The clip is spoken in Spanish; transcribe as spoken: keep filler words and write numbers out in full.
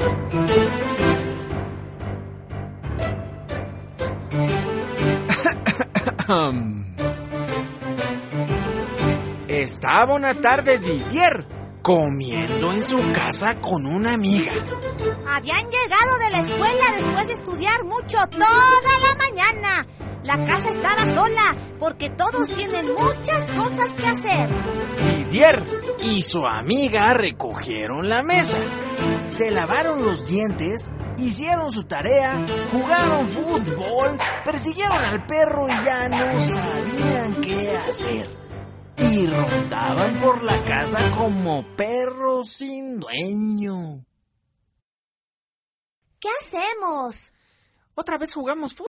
Estaba una tarde Didier comiendo en su casa con una amiga. Habían llegado de la escuela después de estudiar mucho toda la mañana. La casa estaba sola porque todos tienen muchas cosas que hacer. Didier y su amiga recogieron la mesa, se lavaron los dientes, hicieron su tarea, jugaron fútbol, persiguieron al perro y ya no sabían qué hacer. Y rondaban por la casa como perros sin dueño. ¿Qué hacemos? Otra vez jugamos fútbol.